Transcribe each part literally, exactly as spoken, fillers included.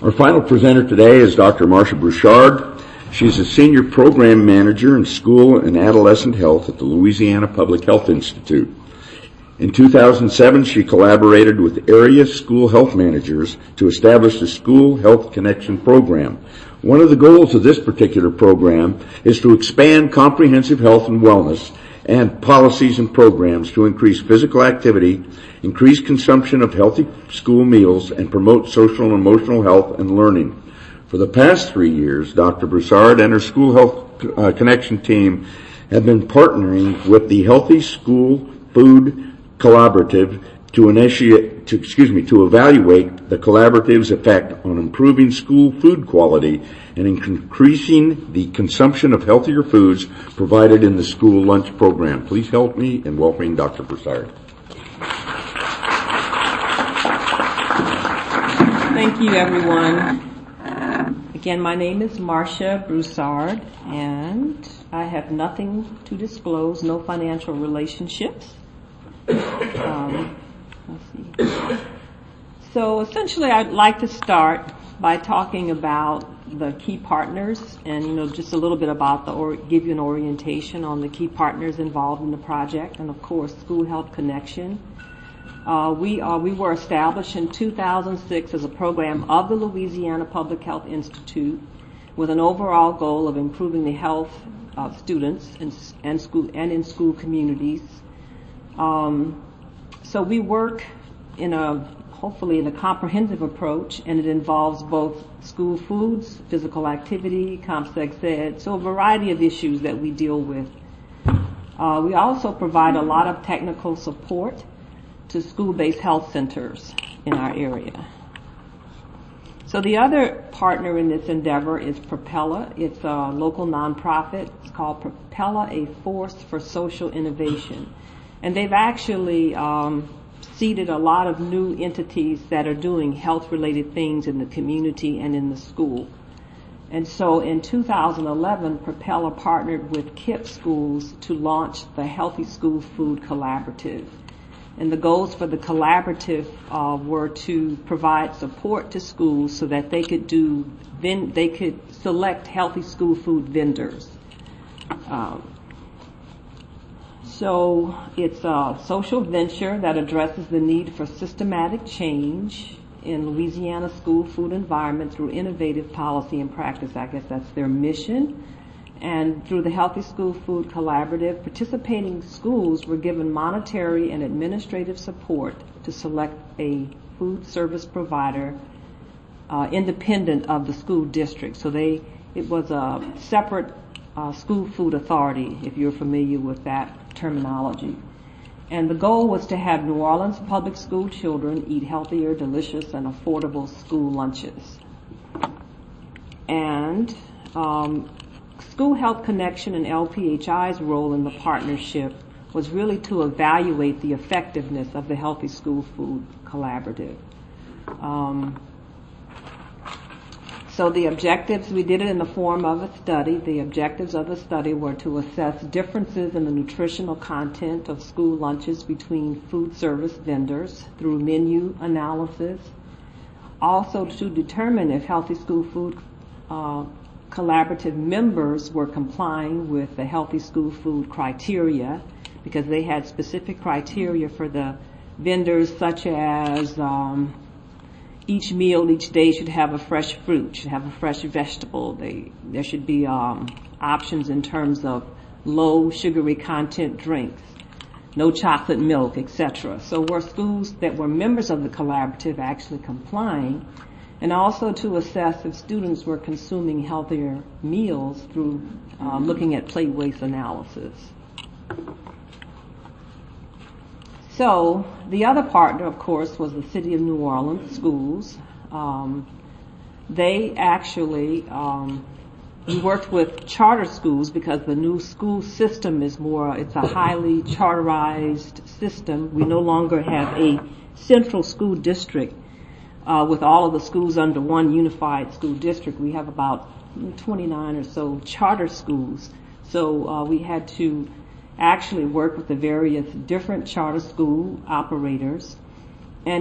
Our final presenter today is Doctor Marcia Broussard. She's a Senior Program Manager in School and Adolescent Health at the Louisiana Public Health Institute. In two thousand seven, she collaborated with area school health managers to establish the School Health Connection program. One of the goals of this particular program is to expand comprehensive health and wellness and policies and programs to increase physical activity, increase consumption of healthy school meals, and promote social and emotional health and learning. For the past three years, Doctor Broussard and her School Health uh, Connection team have been partnering with the Healthy School Food Collaborative to initiate, to, excuse me, to evaluate the collaborative's effect on improving school food quality and increasing the consumption of healthier foods provided in the school lunch program. Please help me in welcoming Doctor Broussard. Thank you, everyone. Again, my name is Marcia Broussard, and I have nothing to disclose, no financial relationships. Um, let's see. So essentially, I'd like to start by talking about the key partners and, you know, just a little bit about the, or give you an orientation on the key partners involved in the project, and of course, School Health Connection. Uh, we are, we were established in two thousand six as a program of the Louisiana Public Health Institute with an overall goal of improving the health of students and, and school, and in school communities. Um, so we work in a, hopefully in a comprehensive approach, and it involves both school foods, physical activity, CompSeg Ed, so a variety of issues that we deal with. Uh, we also provide a lot of technical support to school-based health centers in our area. So the other partner in this endeavor is Propella. It's a local nonprofit. It's called Propella, a Force for Social Innovation. And they've actually um, seeded a lot of new entities that are doing health-related things in the community and in the school. And so in two thousand eleven, Propella partnered with KIPP Schools to launch the Healthy School Food Collaborative. And the goals for the collaborative uh, were to provide support to schools so that they could do, ven- they could select healthy school food vendors. Um, So it's a social venture that addresses the need for systematic change in Louisiana school food environment through innovative policy and practice. I guess that's their mission. And through the Healthy School Food Collaborative, participating schools were given monetary and administrative support to select a food service provider uh, independent of the school district. So they, it was a separate uh, school food authority, if you're familiar with that terminology. And the goal was to have New Orleans public school children eat healthier, delicious, and affordable school lunches. And um, School Health Connection and L P H I's role in the partnership was really to evaluate the effectiveness of the Healthy School Food Collaborative. Um, So the objectives, we did it in the form of a study. The objectives of the study were to assess differences in the nutritional content of school lunches between food service vendors through menu analysis. Also to determine if Healthy School Food uh, Collaborative members were complying with the Healthy School Food criteria, because they had specific criteria for the vendors, such as um, each meal each day should have a fresh fruit, should have a fresh vegetable. They, there should be um, options in terms of low sugary content drinks, no chocolate milk, et cetera. So were schools that were members of the collaborative actually complying? And also to assess if students were consuming healthier meals through uh, looking at plate waste analysis. So the other partner, of course, was the City of New Orleans Schools. Um, they actually, um, we worked with charter schools because the new school system is more, it's a highly charterized system. We no longer have a central school district uh, with all of the schools under one unified school district. We have about twenty-nine or so charter schools. So uh, we had to actually work with the various different charter school operators. And in,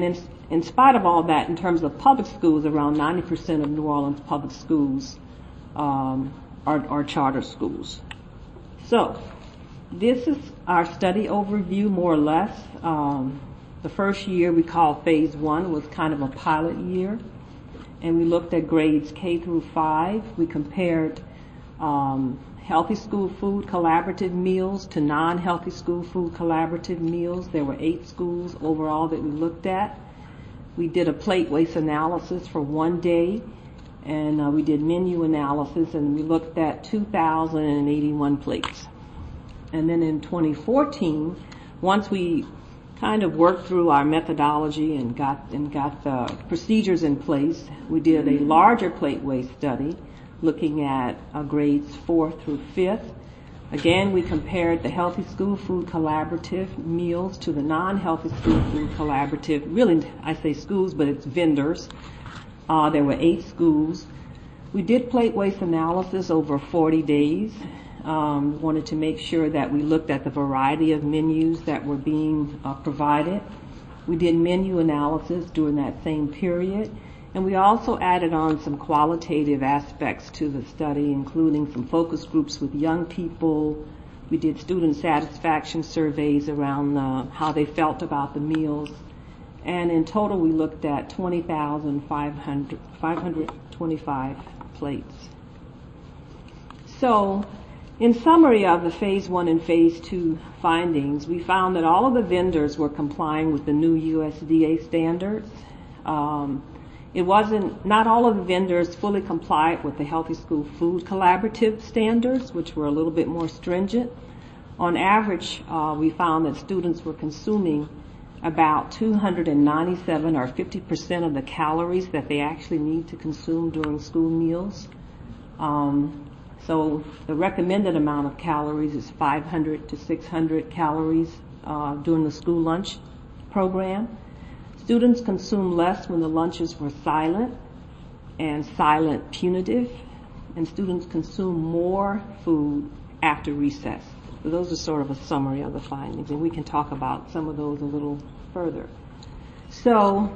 in spite of all that, in terms of public schools, around ninety percent of New Orleans public schools um, are, are charter schools. So, this is our study overview, more or less. Um, the first year we call phase one was kind of a pilot year, and we looked at grades K through five. We compared um, healthy school food collaborative meals to non-healthy school food collaborative meals. There were eight schools overall that we looked at. We did a plate waste analysis for one day, and uh, we did menu analysis, and we looked at two thousand eighty-one plates. And then in twenty fourteen, once we kind of worked through our methodology and got and got the procedures in place, we did a larger plate waste study looking at uh, grades four through fifth. Again, we compared the Healthy School Food Collaborative meals to the non-Healthy School Food Collaborative. Really, I say schools, but it's vendors. Uh, there were eight schools. We did plate waste analysis over forty days. Um, wanted to make sure that we looked at the variety of menus that were being uh, provided. We did menu analysis during that same period. And we also added on some qualitative aspects to the study, including some focus groups with young people. We did student satisfaction surveys around uh, how they felt about the meals. And in total, we looked at twenty thousand five hundred twenty-five plates. So, in summary of the phase one and phase two findings, we found that all of the vendors were complying with the new U S D A standards. Um, It wasn't, not all of the vendors fully complied with the Healthy School Food Collaborative standards, which were a little bit more stringent. On average, uh, we found that students were consuming about two hundred ninety-seven or fifty percent of the calories that they actually need to consume during school meals. Um, so the recommended amount of calories is five hundred to six hundred calories uh, during the school lunch program. Students consume less when the lunches were silent and silent punitive, and students consume more food after recess. So those are sort of a summary of the findings, and we can talk about some of those a little further. So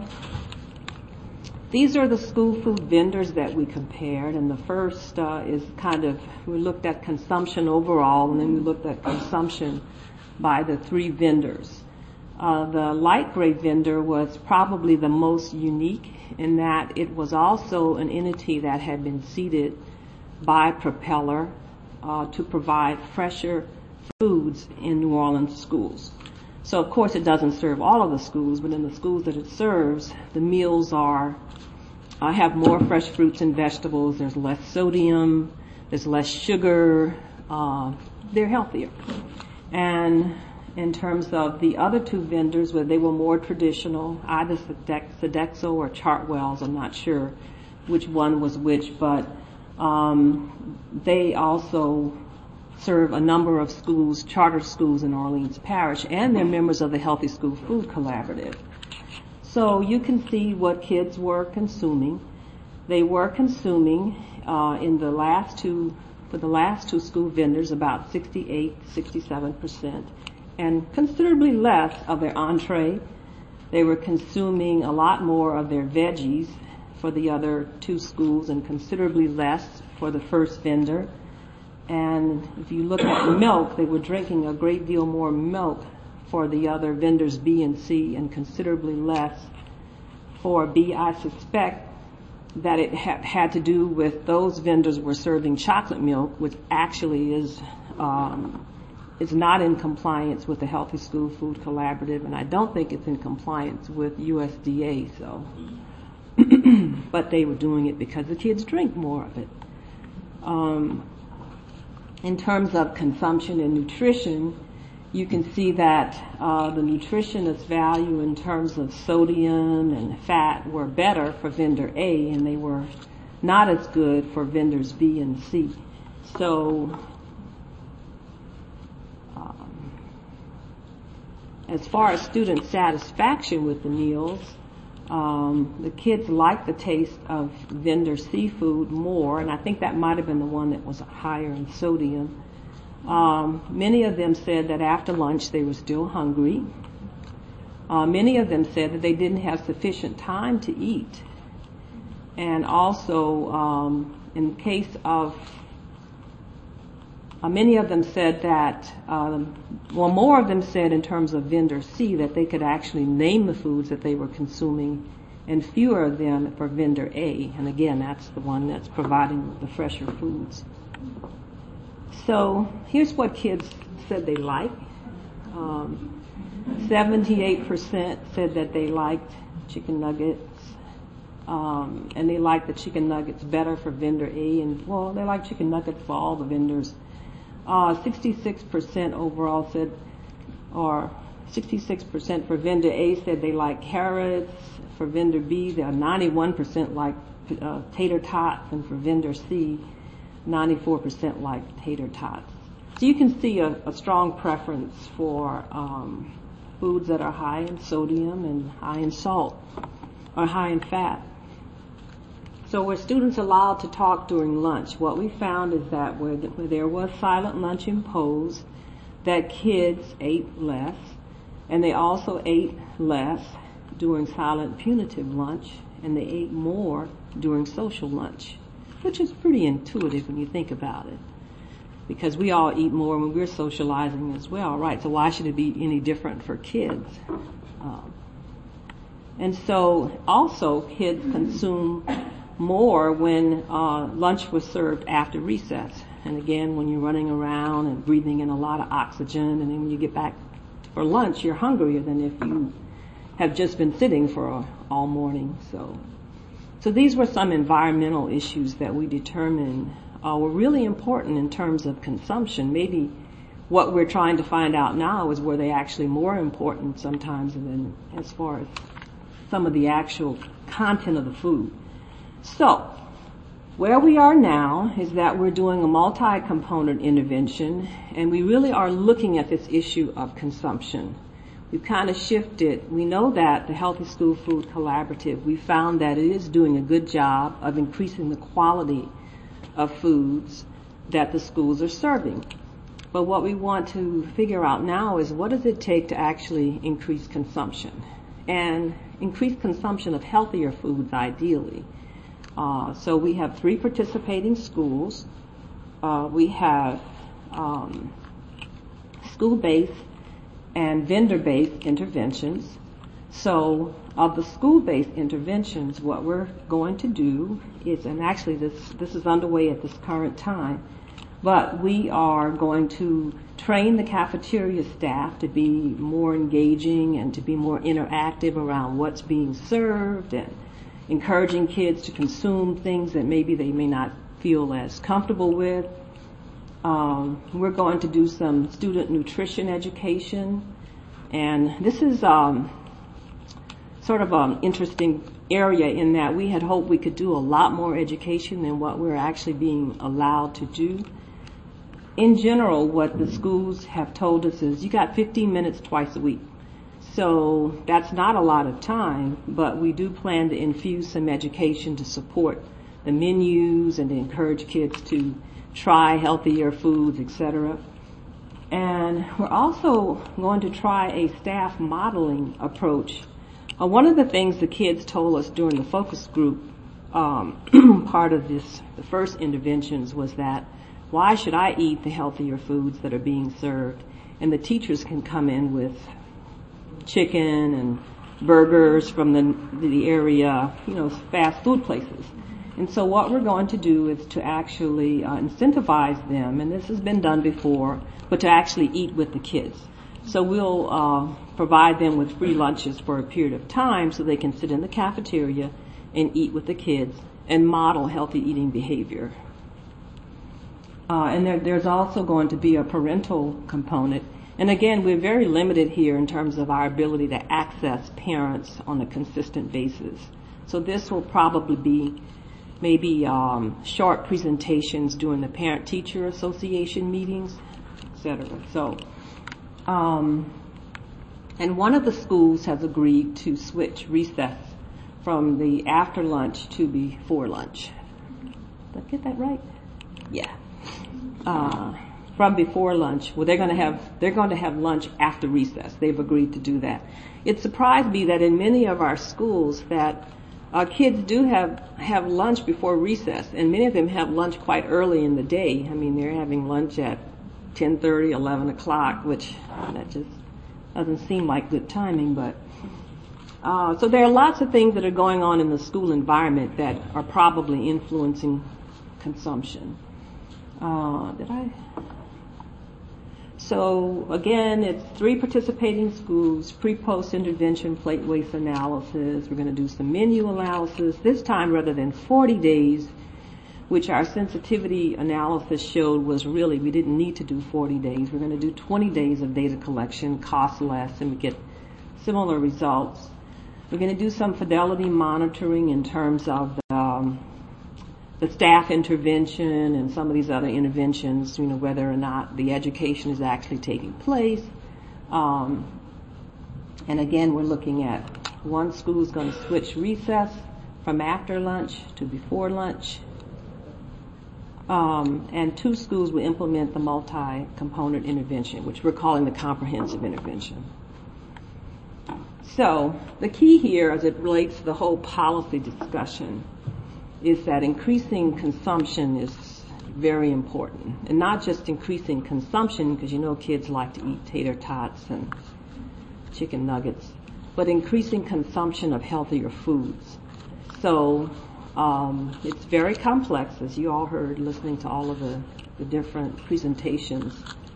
these are the school food vendors that we compared, and the first uh, is kind of, we looked at consumption overall, and then we looked at consumption by the three vendors. Uh, the light gray vendor was probably the most unique in that it was also an entity that had been seeded by Propeller uh, to provide fresher foods in New Orleans schools. So of course it doesn't serve all of the schools, but in the schools that it serves, the meals are uh, have more fresh fruits and vegetables. There's less sodium, there's less sugar. Uh, they're healthier. And in terms of the other two vendors, where they were more traditional, either Sodexo or Chartwells, I'm not sure which one was which, but um, they also serve a number of schools, charter schools in Orleans Parish, and they're members of the Healthy School Food Collaborative. So you can see what kids were consuming. They were consuming uh, in the last two, for the last two school vendors, about sixty-eight, sixty-seven percent. And considerably less of their entree. They were consuming a lot more of their veggies for the other two schools and considerably less for the first vendor. And if you look at milk, they were drinking a great deal more milk for the other vendors B and C and considerably less for B. I suspect that it ha- had to do with those vendors were serving chocolate milk, which actually is um, is not in compliance with the Healthy School Food Collaborative, and I don't think it's in compliance with U S D A, so. But they were doing it because the kids drink more of it. Um, in terms of consumption and nutrition, you can see that uh, the nutritionist value in terms of sodium and fat were better for vendor A, and they were not as good for vendors B and C. So, as far as student satisfaction with the meals, um, the kids liked the taste of vendor seafood more, and I think that might have been the one that was higher in sodium. Um, many of them said that after lunch they were still hungry. Uh, many of them said that they didn't have sufficient time to eat. And also, um, in case of, uh, many of them said that, um, well, more of them said in terms of vendor C that they could actually name the foods that they were consuming, and fewer of them for vendor A. And again, that's the one that's providing the fresher foods. So here's what kids said they like. Um, seventy-eight percent said that they liked chicken nuggets, um, and they liked the chicken nuggets better for vendor A, and well, they like chicken nuggets for all the vendors. Uh, sixty-six percent overall said, or sixty-six percent for vendor A said they like carrots. For vendor B, there are ninety-one percent like uh, tater tots, and for vendor C, ninety-four percent like tater tots. So you can see a, a strong preference for um, foods that are high in sodium and high in salt, or high in fat. So were students allowed to talk during lunch? What we found is that where, the, where there was silent lunch imposed, that kids ate less, and they also ate less during silent punitive lunch, and they ate more during social lunch, which is pretty intuitive when you think about it, because we all eat more when we're socializing as well, right? So why should it be any different for kids? Um, and so also kids consume more when uh, lunch was served after recess. And again, when you're running around and breathing in a lot of oxygen, and then when you get back for lunch, you're hungrier than if you have just been sitting for all morning. So, so these were some environmental issues that we determined uh, were really important in terms of consumption. Maybe what we're trying to find out now is were they actually more important sometimes than as far as some of the actual content of the food. So, where we are now is that we're doing a multi-component intervention, and we really are looking at this issue of consumption. We've kind of shifted. We know that the Healthy School Food Collaborative, we found that it is doing a good job of increasing the quality of foods that the schools are serving. But what we want to figure out now is what does it take to actually increase consumption? And increase consumption of healthier foods, ideally. Uh, so we have three participating schools. Uh, we have um, school-based and vendor-based interventions. So of the school-based interventions, what we're going to do is, and actually this this is underway at this current time, but we are going to train the cafeteria staff to be more engaging and to be more interactive around what's being served, and encouraging kids to consume things that maybe they may not feel as comfortable with. Um, we're going to do some student nutrition education, and this is um, sort of an interesting area in that we had hoped we could do a lot more education than what we're actually being allowed to do. In general, what the schools have told us is you got fifteen minutes twice a week. So that's not a lot of time, but we do plan to infuse some education to support the menus and to encourage kids to try healthier foods, et cetera. And we're also going to try a staff modeling approach. Uh, one of the things the kids told us during the focus group, um, part of this, the first interventions, was that why should I eat the healthier foods that are being served? And the teachers can come in with chicken and burgers from the the area, you know, fast food places. And so what we're going to do is to actually uh, incentivize them, and this has been done before, but to actually eat with the kids. So we'll uh, provide them with free lunches for a period of time so they can sit in the cafeteria and eat with the kids and model healthy eating behavior. Uh, and there, there's also going to be a parental component. And again, we're very limited here in terms of our ability to access parents on a consistent basis. So this will probably be maybe um, short presentations during the Parent-Teacher Association meetings, et cetera. So, um, and one of the schools has agreed to switch recess from the after lunch to before lunch. Did I get that right? Yeah. Uh, from before lunch. Well, they're going to have they're going to have lunch after recess. They've agreed to do that. It surprised me that in many of our schools that uh, kids do have have lunch before recess, and many of them have lunch quite early in the day. I mean, they're having lunch at ten thirty, eleven o'clock, which that just doesn't seem like good timing, but uh, so there are lots of things that are going on in the school environment that are probably influencing consumption. Uh, did I? So again, it's three participating schools, pre-post intervention plate waste analysis. We're going to do some menu analysis, this time rather than forty days, which our sensitivity analysis showed was really, we didn't need to do forty days. We're going to do twenty days of data collection, cost less, and we get similar results. We're going to do some fidelity monitoring in terms of the, um, the staff intervention and some of these other interventions, you know, whether or not the education is actually taking place. Um, and again, we're looking at one school is going to switch recess from after lunch to before lunch. Um, and two schools will implement the multi-component intervention, which we're calling the comprehensive intervention. So the key here as it relates to the whole policy discussion is that increasing consumption is very important. And not just increasing consumption, because you know kids like to eat tater tots and chicken nuggets, but increasing consumption of healthier foods. So um, it's very complex, as you all heard listening to all of the, the different presentations.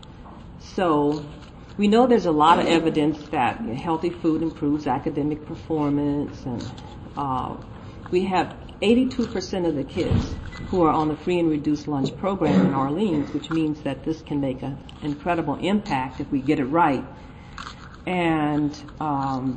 So we know there's a lot of evidence that healthy food improves academic performance, and uh, we have eighty-two percent of the kids who are on the free and reduced lunch program in Orleans, which means that this can make an incredible impact if we get it right. And um,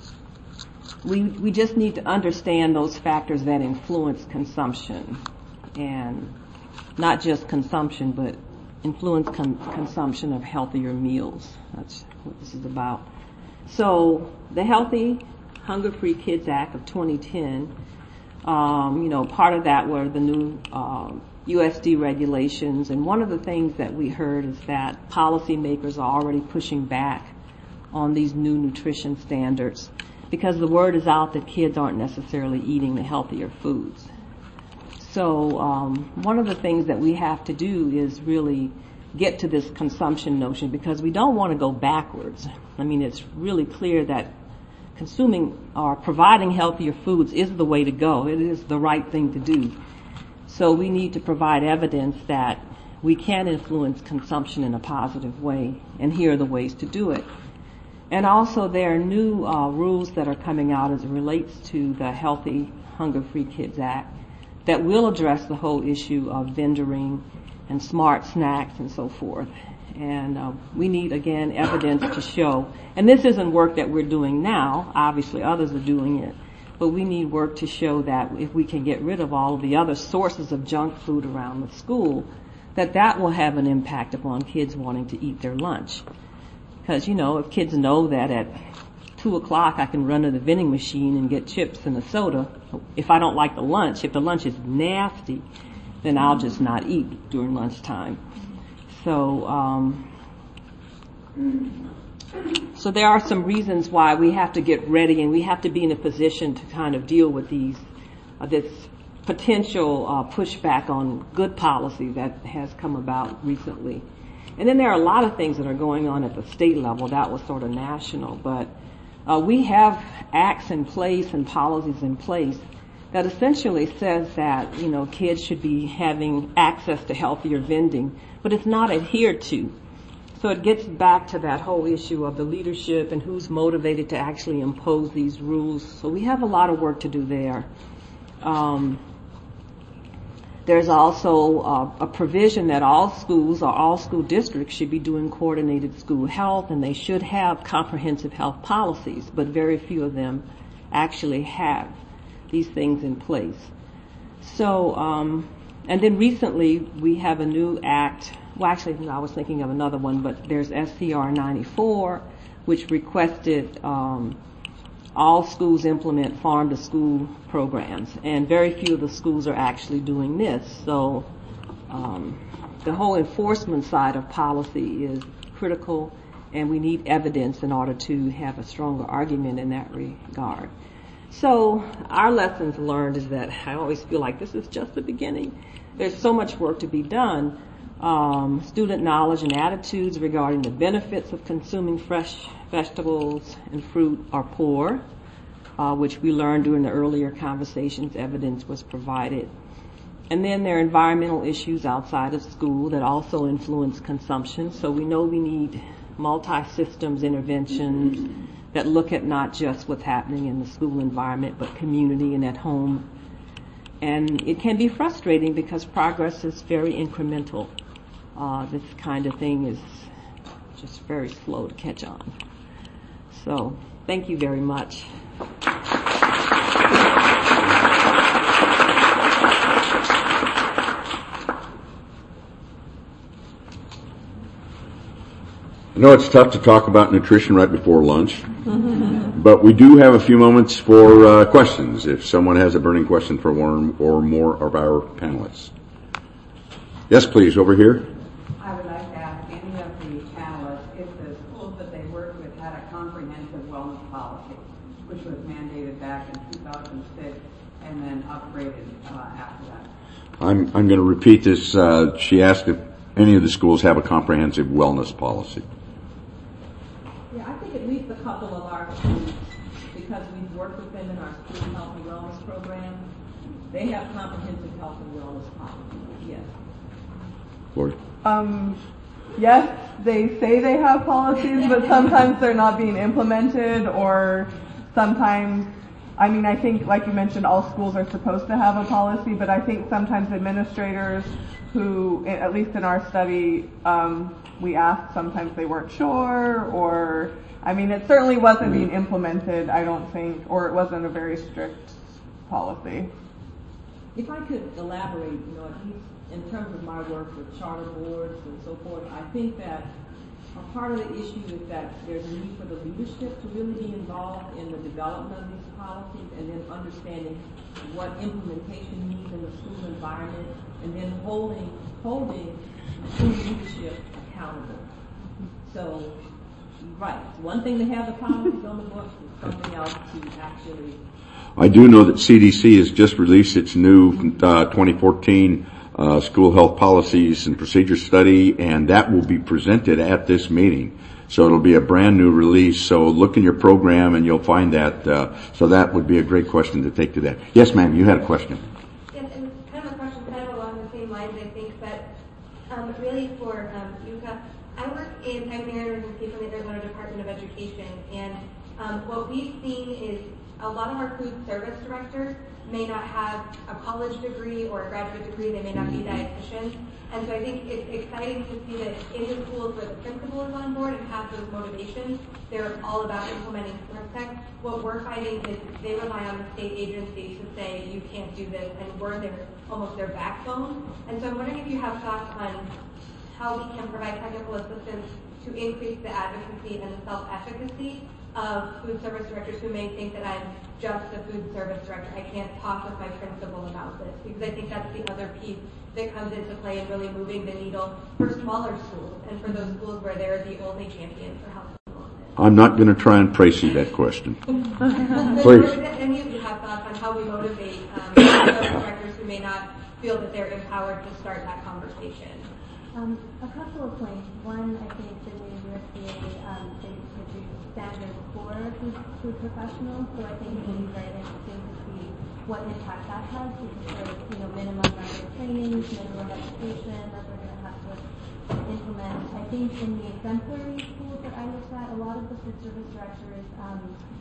we we just need to understand those factors that influence consumption, and not just consumption, but influence con- consumption of healthier meals. That's what this is about. So the Healthy, Hunger-Free Kids Act of twenty ten, Um, you know, part of that were the new uh, U S D regulations, and one of the things that we heard is that policymakers are already pushing back on these new nutrition standards because the word is out that kids aren't necessarily eating the healthier foods. So um, one of the things that we have to do is really get to this consumption notion, because we don't want to go backwards. I mean, it's really clear that consuming or providing healthier foods is the way to go. It is the right thing to do. So we need to provide evidence that we can influence consumption in a positive way, and here are the ways to do it. And also there are new uh, rules that are coming out as it relates to the Healthy, Hunger-Free Kids Act that will address the whole issue of vendoring and smart snacks and so forth. And uh, we need, again, evidence to show, and this isn't work that we're doing now, obviously others are doing it, but we need work to show that if we can get rid of all of the other sources of junk food around the school, that that will have an impact upon kids wanting to eat their lunch. Because, you know, if kids know that at two o'clock I can run to the vending machine and get chips and a soda, if I don't like the lunch, if the lunch is nasty, then I'll just not eat during lunchtime. So, um, so there are some reasons why we have to get ready, and we have to be in a position to kind of deal with these, uh, this potential uh, pushback on good policy that has come about recently. And then there are a lot of things that are going on at the state level. That was sort of national, but uh, we have acts in place and policies in place that essentially says that, you know, kids should be having access to healthier vending, but it's not adhered to. So it gets back to that whole issue of the leadership and who's motivated to actually impose these rules. So we have a lot of work to do there. Um, there's also uh, a provision that all schools or all school districts should be doing coordinated school health, and they should have comprehensive health policies, but very few of them actually have these things in place. So, um, and then recently we have a new act. Well, actually, I was thinking of another one, but there's S C R ninety-four, which requested um, all schools implement farm-to-school programs, and very few of the schools are actually doing this. So um, the whole enforcement side of policy is critical, and we need evidence in order to have a stronger argument in that regard. So our lessons learned is that I always feel like this is just the beginning. There's so much work to be done. Um, student knowledge and attitudes regarding the benefits of consuming fresh vegetables and fruit are poor, uh, which we learned during the earlier conversations. Evidence was provided. And then there are environmental issues outside of school that also influence consumption. So we know we need multi-systems interventions that look at not just what's happening in the school environment, but community and at home. And it can be frustrating because progress is very incremental. Uh, this kind of thing is just very slow to catch on. So thank you very much. I know it's tough to talk about nutrition right before lunch, but we do have a few moments for uh, questions if someone has a burning question for one or more of our panelists. Yes, please, over here. I would like to ask any of the panelists if the schools that they worked with had a comprehensive wellness policy, which was mandated back in two thousand six and then upgraded uh, after that. I'm, I'm going to repeat this. Uh, she asked if any of the schools have a comprehensive wellness policy. Yeah, I think at least a couple of our schools, because we've worked with them in our student health and wellness program, they have comprehensive health and wellness policies, yes. Lori? Um, yes, they say they have policies, but sometimes they're not being implemented, or sometimes, I mean, I think, like you mentioned, all schools are supposed to have a policy, but I think sometimes administrators who, at least in our study, um, we asked, sometimes they weren't sure, or, I mean, it certainly wasn't being implemented, I don't think, or it wasn't a very strict policy. If I could elaborate, you know, at least in terms of my work with charter boards and so forth, I think that a part of the issue is that there's a need for the leadership to really be involved in the development of these policies and then understanding what implementation means in the school environment and then holding holding school leadership accountable. So, right, one thing to have the policies on the books is something else to actually. I do know that C D C has just released its new uh, twenty fourteen uh, School Health Policies and Procedures Study, and that will be presented at this meeting. So it'll be a brand new release. So look in your program and you'll find that. Uh, so that would be a great question to take to that. Yes, ma'am, you had a question. Yes, and kind of a question kind of along the same lines, I think, but um, really for um, Yuka, I work in Pioneer Emergency from the Arizona Department of Education, and um, what we've seen is a lot of our food service directors may not have a college degree or a graduate degree, they may not be dietitians, and so I think it's exciting to see that in the schools where the principal is on board and has those motivations, they're all about implementing SmartTech. What we're finding is they rely on the state agency to say you can't do this, and we're their, almost their backbone. And so I'm wondering if you have thoughts on how we can provide technical assistance to increase the advocacy and the self-efficacy of food service directors who may think that I'm just a food service director. I can't talk with my principal about this, because I think that's the other piece that comes into play in really moving the needle for smaller schools and for those schools where they're the only champion for health and wellness. I'm not going to try and précis that question. Please. Does any of you have thoughts on how we motivate um, food service directors who may not feel that they're empowered to start that conversation? Um, a couple of points. One, I think the new U S D A um, they produce standards for food, food professionals, so I think it will be very interesting to see what impact that has, because there's, you know, minimum number of trainings, minimum education that we're going to have to implement. I think in the exemplary schools that I looked at, a lot of the food service directors um,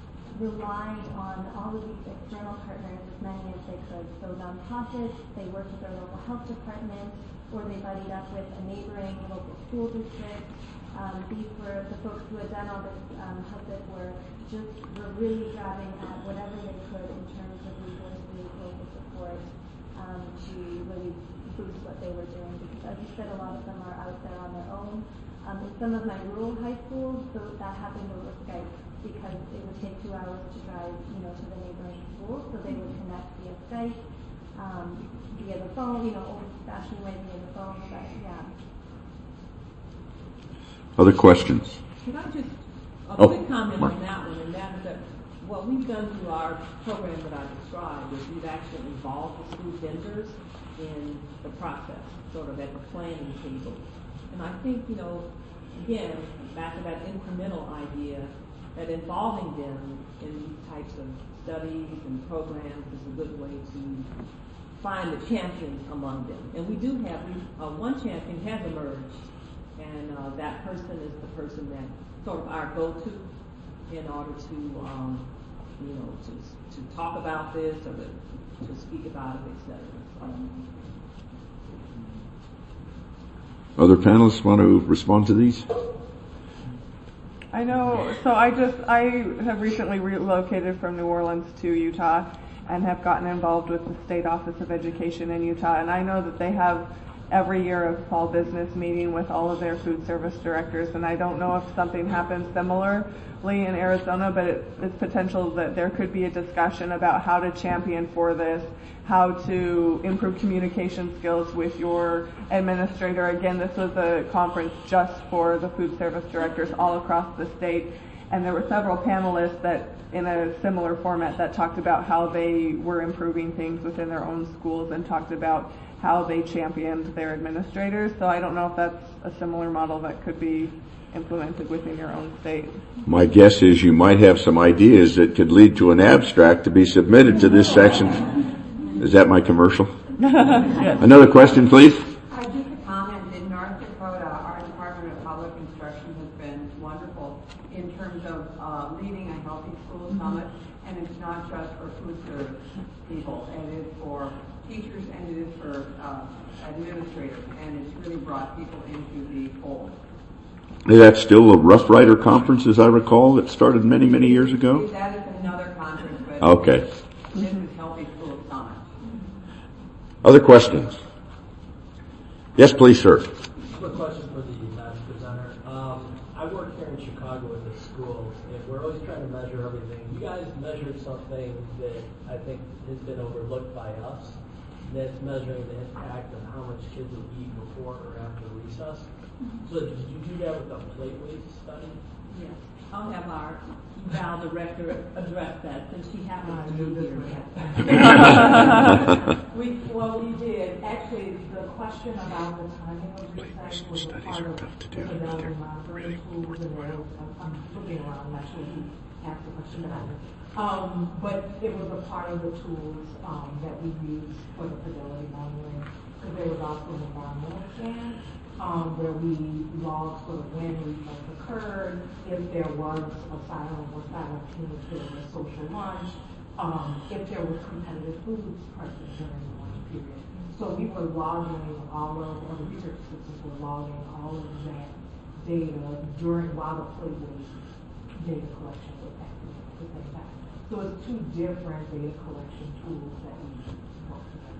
relied on all of these external partners as many as they could. So nonprofits, they work with their local health department, or they buddied up with a neighboring local school district. Um, these were the folks who had done all this um, HUSIP work, just were really grabbing at whatever they could in terms of resources, local support, um, to really boost what they were doing. Because as you said, a lot of them are out there on their own. Um, in some of my rural high schools, so that happened over Skype, because it would take two hours to drive, you know, to the neighboring school, so they would connect via Skype. um, via the phone, you know, old-fashioned way via the phone, but yeah. Other questions? Can I just, a Oh, quick comment Mark. on that one, and that is that what we've done through our program that I described is we've actually involved the school vendors in the process, sort of at the planning table. And I think, you know, again, back to that incremental idea, that involving them in these types of studies and programs is a good way to find the champions among them. And we do have, we, uh, one champion has emerged, and uh, that person is the person that sort of our go-to in order to, um, you know, to to talk about this or to, to speak about it, et cetera. So, Other panelists want to respond to these? I know, so I just, I have recently relocated from New Orleans to Utah and have gotten involved with the State Office of Education in Utah, and I know that they have every year a fall business meeting with all of their food service directors, and I don't know if something happens similarly in Arizona, but it, it's potential that there could be a discussion about how to champion for this, how to improve communication skills with your administrator. Again, this was a conference just for the food service directors all across the state, and there were several panelists that in a similar format that talked about how they were improving things within their own schools and talked about how they championed their administrators. So I don't know if that's a similar model that could be implemented within your own state. My guess is you might have some ideas that could lead to an abstract to be submitted to this section. Is that my commercial? Yes. Another question, please. I just a comment. In North Dakota, our Department of Public Instruction has been wonderful in terms of uh, leading a Healthy School Summit, and it's not just for food service people, it is for teachers and it is for uh, administrators, and it's really brought people into the fold. That's still a Rough Rider conference, as I recall, that started many, many years ago? That is another conference, but Okay. this is Healthy School Summit. Other questions? Yes, please, sir. Quick question for the last presenter. Um, I work here in Chicago with the schools, and we're always trying to measure everything. You guys measured something that I think has been overlooked by us, and that's measuring the impact of how much kids will eat before or after recess. So did you do that with the plate weight study? yes, I'll have our eval director address that since she happens to be here. We, well, we did. Actually, the question about the timing of recess was a part of the development monitoring tools, and there was, I'm looking around, I'm not sure who asked the question about it. Um, but it was a part of the tools um, that we used for the fidelity monitoring, because there was also an environmental scan um, where we logged sort of when recess occurred, if there was a silent or silent team, if there was a social lunch, um, if there was competitive foods present during the lunch period. So we were logging all of, or the research assistants were logging all of that data during, while the plate weight data collection was happening at the same time. So it's two different data collection tools that we work together.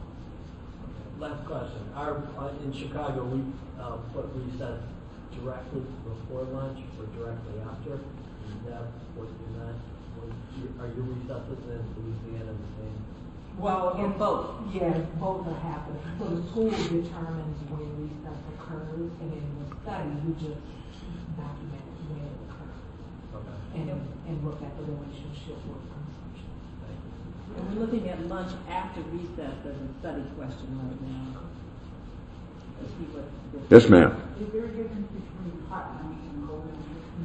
Last question. Our, uh, in Chicago, we uh, put recess directly before lunch or directly after. Is that what you meant? Are your recesses in Louisiana the same? Well, Or in both. Yes, both are happening. So the school determines when recess occurs, and in the study, we just document when it occurs Okay. and, and look at the relationship with consumption. And we're looking at lunch after recess as a study question right now. Let's see what this- Yes, ma'am. Is there a difference between hot lunch and cold lunch?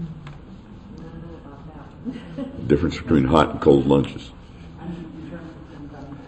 I don't know about that. Difference between hot and cold lunches. I mean, in terms of consumption.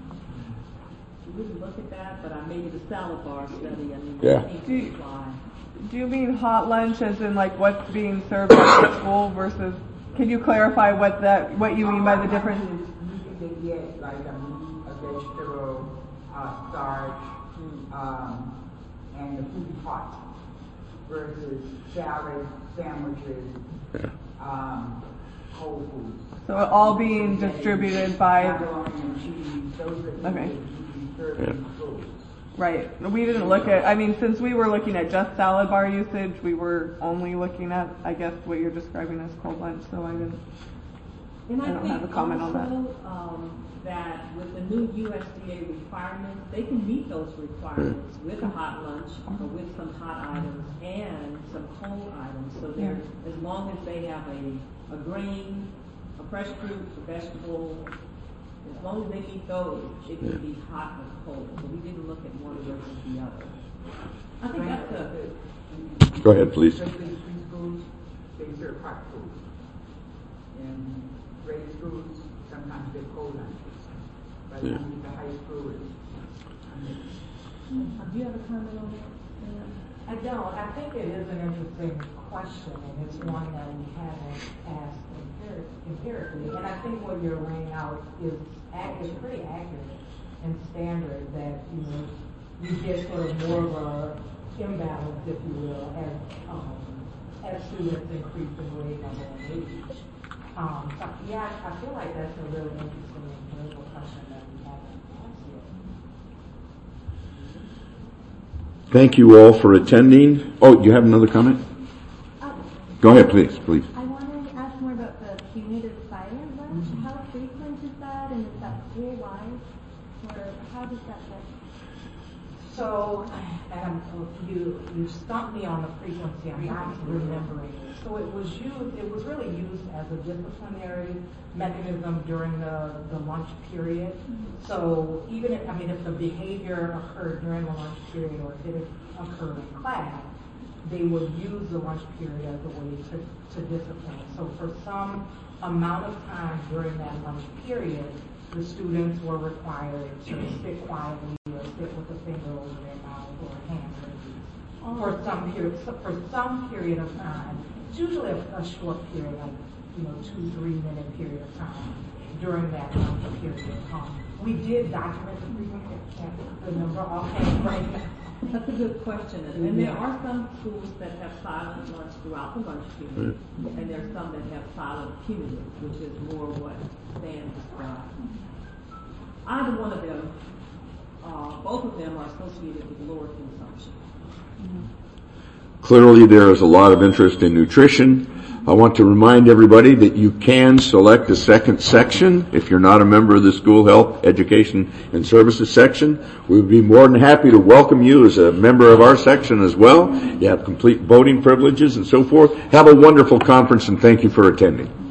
We didn't look at that, but I maybe the salad bar study, I mean, Yeah. I think Do you- it's fine. Do you mean hot lunch as in like what's being served at the school versus, can you clarify what that, what you mean by the difference? You can get like a meat, a vegetable, uh, starch, um, and the food hot versus salad, sandwiches, Yeah. um, cold foods. So all being distributed by, Macaroni and cheese, those are the Okay. things that you can serve in schools. right. We didn't look at, I mean, since we were looking at just salad bar usage, we were only looking at, I guess, what you're describing as cold lunch, so I didn't. And I I don't think have a comment on that. also, um, that with the new U S D A requirements, they can meet those requirements with a hot lunch or with some hot items and some cold items. So they're, as long as they have a, a grain, a fresh fruit, a vegetable, as long as they meet those, it can be hot or cold. So we didn't look at one versus the other. I think that's a, Go ahead, please. Especially in preschools, they serve hot food. In grade schools, sometimes they're cold lunches. But Yeah. in the high school, it's do you have a comment on that? I don't. I think it is an interesting question, and it's one that we haven't asked empir- empirically. And I think what you're laying out is accurate, pretty accurate and standard. That you know you get sort of more of a imbalance, if you will, as um, as students increase in grade level and age. Um, so yeah, I feel like that's a really interesting empirical question that we haven't asked yet. Thank you all for attending. Oh, you have another comment? Um, Go ahead, please, please. I wanted to ask more about the punitive silent lunch. How frequent is that, and is that school-wide, or how does that work? So, um, you you stumped me on the frequency. I'm not remembering it. So it was used. It was really used as a disciplinary mechanism during the, the lunch period. Mm-hmm. So even if, I mean, if the behavior occurred during the lunch period or if it occurred in class, they would use the lunch period as a way to, to discipline. So for some amount of time during that lunch period, the students were required to sit quietly or sit with a finger over their mouth or a hand raised for some period. So for some period of time, it's usually a, a short period, like you know, two three minute period of time during that lunch period. Um, we did document the frequency. I can't get the number offhand right now. That's a good question. And, and there are some schools that have silent lunch throughout the lunch period, and there are some that have silent punitive, which is more what Stan described. Either one of them, uh, both of them are associated with lower consumption. Clearly there is a lot of interest in nutrition. I want to remind everybody that you can select a second section if you're not a member of the School Health, Education, and Services section. We would be more than happy to welcome you as a member of our section as well. You have complete voting privileges and so forth. Have a wonderful conference, and thank you for attending.